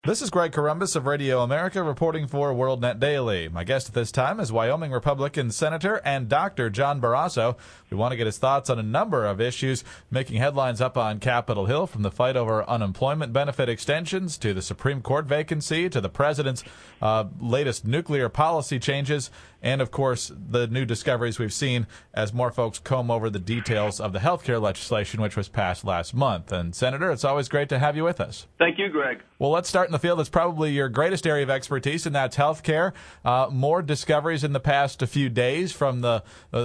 This is Greg Corombos of Radio America reporting for WorldNet Daily. My guest at this time is Wyoming Republican Senator and Dr. John Barrasso. We want to get his thoughts on a number of issues making headlines up on Capitol Hill, from the fight over unemployment benefit extensions to the Supreme Court vacancy to the president's latest nuclear policy changes, and, of course, the new discoveries we've seen as more folks comb over the details of the health care legislation which was passed last month. And, Senator, it's always great to have you with us. Thank you, Greg. Well, let's start in the field that's probably your greatest area of expertise, and that's health care. More discoveries in the past few days, from the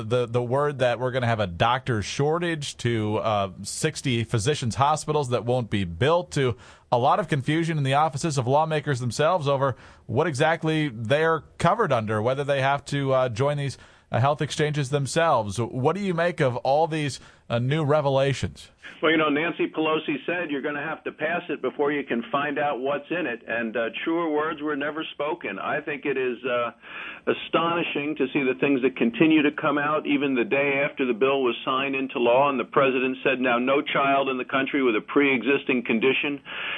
word that we're going to have a doctor shortage to 60 physicians' hospitals that won't be built, to a lot of confusion in the offices of lawmakers themselves over what exactly they're covered under, whether they have to join these health exchanges themselves. What do you make of all these new revelations? Well, Nancy Pelosi said you're going to have to pass it before you can find out what's in it, and truer words were never spoken. I think it is astonishing to see the things that continue to come out even the day after the bill was signed into law, and the president said now no child in the country with a pre-existing condition,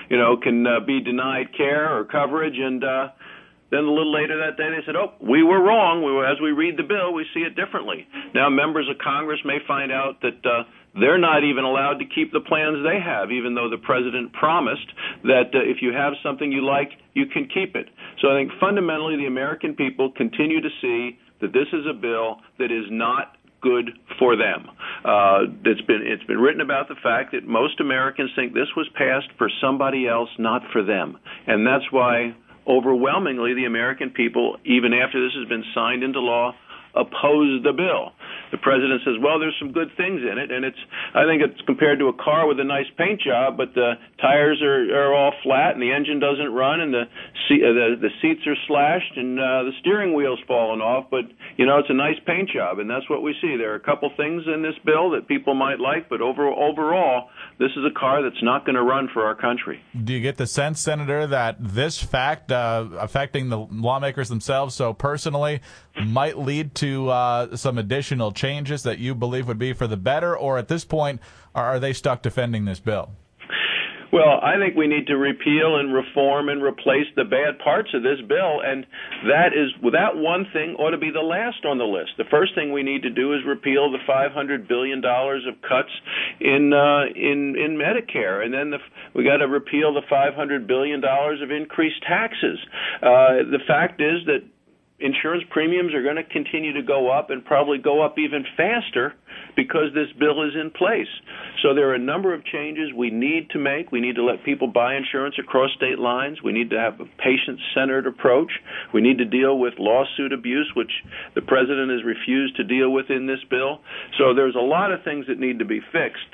can be denied care or coverage, and then a little later that day, they said, we were wrong. As we read the bill, we see it differently. Now, members of Congress may find out that they're not even allowed to keep the plans they have, even though the president promised that if you have something you like, you can keep it. So I think fundamentally the American people continue to see that this is a bill that is not good for them. It's been written about the fact that most Americans think this was passed for somebody else, not for them. And that's why overwhelmingly the American people, even after this has been signed into law, oppose the bill. The president says, well, there's some good things in it, and I think it's compared to a car with a nice paint job, but the tires are all flat and the engine doesn't run, and the seats are slashed and the steering wheel's fallen off, but it's a nice paint job, and that's what we see. There are a couple things in this bill that people might like, but overall, this is a car that's not going to run for our country. Do you get the sense, Senator, that this fact affecting the lawmakers themselves so personally might lead to some additional changes that you believe would be for the better, or at this point, are they stuck defending this bill? Well, I think we need to repeal and reform and replace the bad parts of this bill, and that one thing ought to be the last on the list. The first thing we need to do is repeal the $500 billion of cuts in Medicare, and then we got to repeal the $500 billion of increased taxes. The fact is that insurance premiums are going to continue to go up and probably go up even faster because this bill is in place. So there are a number of changes we need to make. We need to let people buy insurance across state lines. We need to have a patient-centered approach. We need to deal with lawsuit abuse, which the president has refused to deal with in this bill. So there's a lot of things that need to be fixed,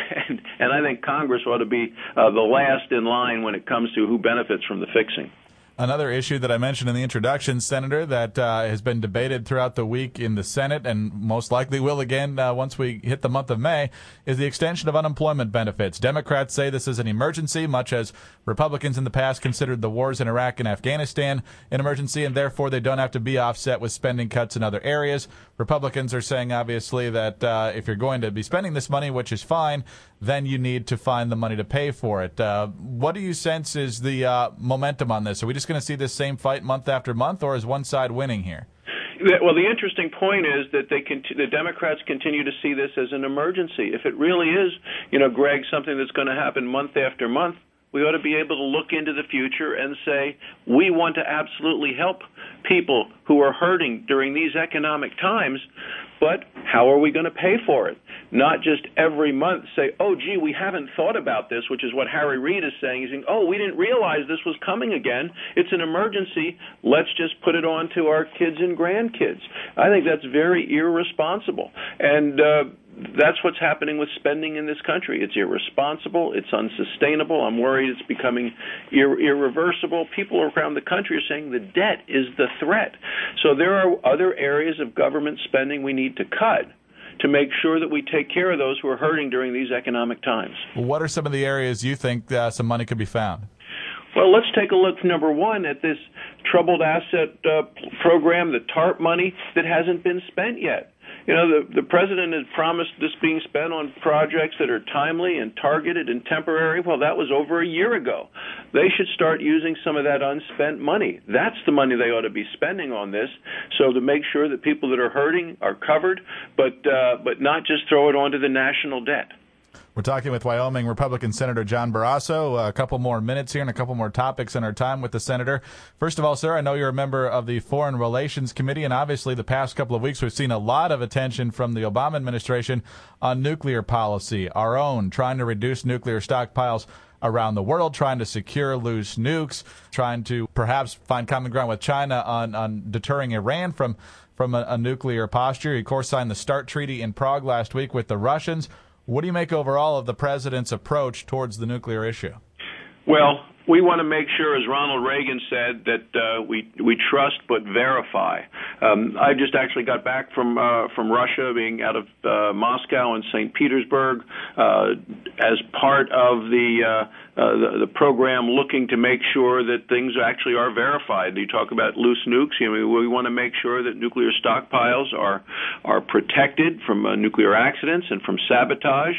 and I think Congress ought to be the last in line when it comes to who benefits from the fixing. Another issue that I mentioned in the introduction, Senator, that has been debated throughout the week in the Senate and most likely will again once we hit the month of May, is the extension of unemployment benefits. Democrats say this is an emergency, much as Republicans in the past considered the wars in Iraq and Afghanistan an emergency, and therefore they don't have to be offset with spending cuts in other areas. Republicans are saying, obviously, that if you're going to be spending this money, which is fine, then you need to find the money to pay for it. What do you sense is the momentum on this? Are we just going to see this same fight month after month, or is one side winning here? Well, the interesting point is that the Democrats continue to see this as an emergency. If it really is, Greg, something that's going to happen month after month, we ought to be able to look into the future and say, we want to absolutely help people who are hurting during these economic times, but how are we going to pay for it? Not just every month say, oh, gee, we haven't thought about this, which is what Harry Reid is saying. He's saying, oh, we didn't realize this was coming again. It's an emergency. Let's just put it on to our kids and grandkids. I think that's very irresponsible. And that's what's happening with spending in this country. It's irresponsible. It's unsustainable. I'm worried it's becoming irreversible. People around the country are saying the debt is the threat. So there are other areas of government spending we need to cut to make sure that we take care of those who are hurting during these economic times. What are some of the areas you think some money could be found? Well, let's take a look, number one, at this troubled asset program, the TARP money that hasn't been spent yet. The president has promised this being spent on projects that are timely and targeted and temporary. Well, that was over a year ago. They should start using some of that unspent money. That's the money they ought to be spending on this, so to make sure that people that are hurting are covered, but not just throw it onto the national debt. We're talking with Wyoming Republican Senator John Barrasso. A couple more minutes here and a couple more topics in our time with the senator. First of all, sir, I know you're a member of the Foreign Relations Committee, and obviously the past couple of weeks we've seen a lot of attention from the Obama administration on nuclear policy, our own, trying to reduce nuclear stockpiles around the world, trying to secure loose nukes, trying to perhaps find common ground with China on deterring Iran from a nuclear posture. He, of course, signed the START Treaty in Prague last week with the Russians. What do you make overall of the president's approach towards the nuclear issue? Well, we want to make sure, as Ronald Reagan said, that we trust but verify. I just actually got back from Russia, being out of Moscow and St. Petersburg, as part of the program looking to make sure that things actually are verified. You talk about loose nukes. We want to make sure that nuclear stockpiles are protected from nuclear accidents and from sabotage.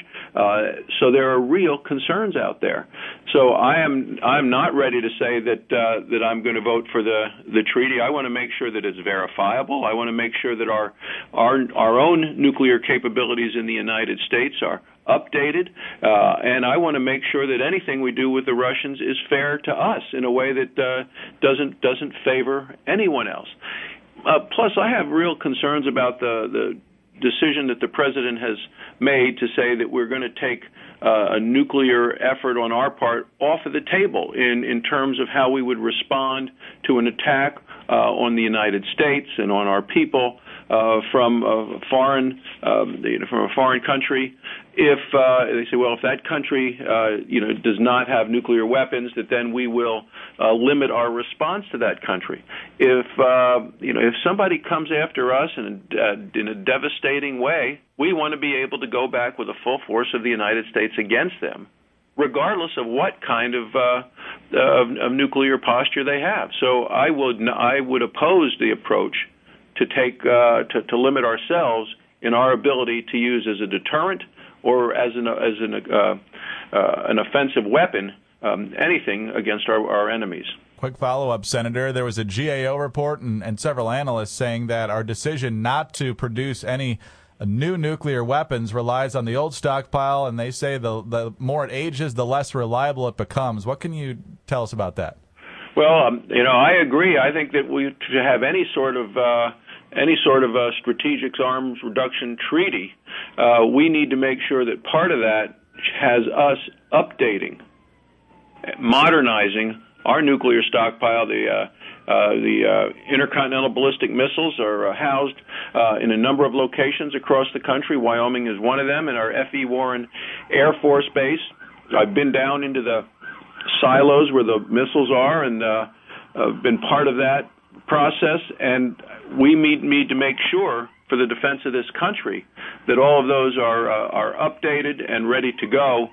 So there are real concerns out there. So I'm not ready to say that I'm going to vote for the treaty. I want to make sure that it's verifiable. I want to make sure that our own nuclear capabilities in the United States are updated, and I want to make sure that anything we do with the Russians is fair to us in a way that doesn't favor anyone else. Plus, I have real concerns about the decision that the president has made to say that we're going to take a nuclear effort on our part off of the table in terms of how we would respond to an attack on the United States and on our people from a foreign country. If they say, well, if that country does not have nuclear weapons, that then we will limit our response to that country. If somebody comes after us in a devastating way, we want to be able to go back with the full force of the United States against them, regardless of what kind of nuclear posture they have. So I would oppose the approach to take to limit ourselves in our ability to use as a deterrent or as an offensive weapon anything against our enemies. Quick follow-up, Senator. There was a GAO report and several analysts saying that our decision not to produce any new nuclear weapons relies on the old stockpile, and they say the more it ages, the less reliable it becomes. What can you tell us about that? Well, I agree. I think that to have any sort of strategic arms reduction treaty, we need to make sure that part of that has us updating, modernizing our nuclear stockpile. The intercontinental ballistic missiles are housed in a number of locations across the country. Wyoming is one of them, in our F.E. Warren Air Force Base. I've been down into the silos where the missiles are and been part of that process, and we need to make sure, for the defense of this country, that all of those are updated and ready to go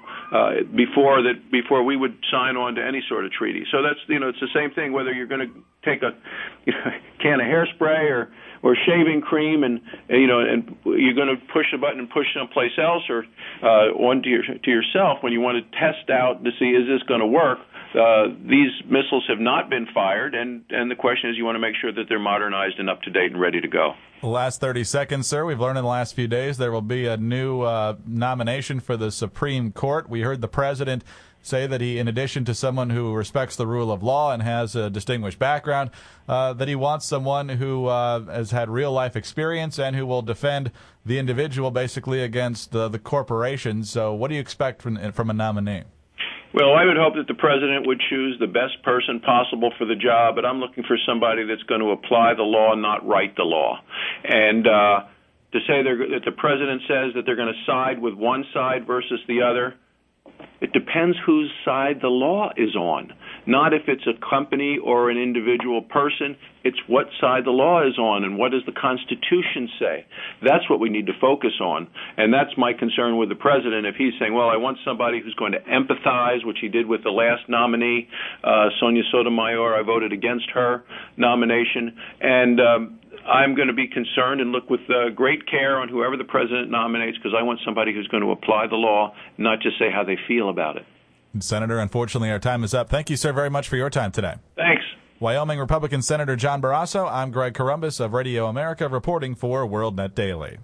before we would sign on to any sort of treaty. So that's it's the same thing whether you're going to take a can of hairspray or shaving cream and you're going to push a button and push someplace else or onto yourself when you want to test out to see, is this going to work? These missiles have not been fired, and the question is, you want to make sure that they're modernized and up to date and ready to go. The last 30 seconds, sir. We've learned in the last few days there will be a new nomination for the Supreme Court. We heard the president say that he, in addition to someone who respects the rule of law and has a distinguished background, that he wants someone who has had real-life experience and who will defend the individual basically against the corporations. So what do you expect from a nominee? Well, I would hope that the president would choose the best person possible for the job, but I'm looking for somebody that's going to apply the law, not write the law. And to say that the president says that they're going to side with one side versus the other, it depends whose side the law is on. not if it's a company or an individual person. It's what side the law is on and what does the Constitution say. That's what we need to focus on. And that's my concern with the president. If he's saying, well, I want somebody who's going to empathize, which he did with the last nominee, Sonia Sotomayor. I voted against her nomination. And I'm going to be concerned and look with great care on whoever the president nominates, because I want somebody who's going to apply the law, not just say how they feel about it. Senator, unfortunately, our time is up. Thank you, sir, very much for your time today. Thanks. Wyoming Republican Senator John Barrasso. I'm Greg Corombos of Radio America reporting for WorldNet Daily.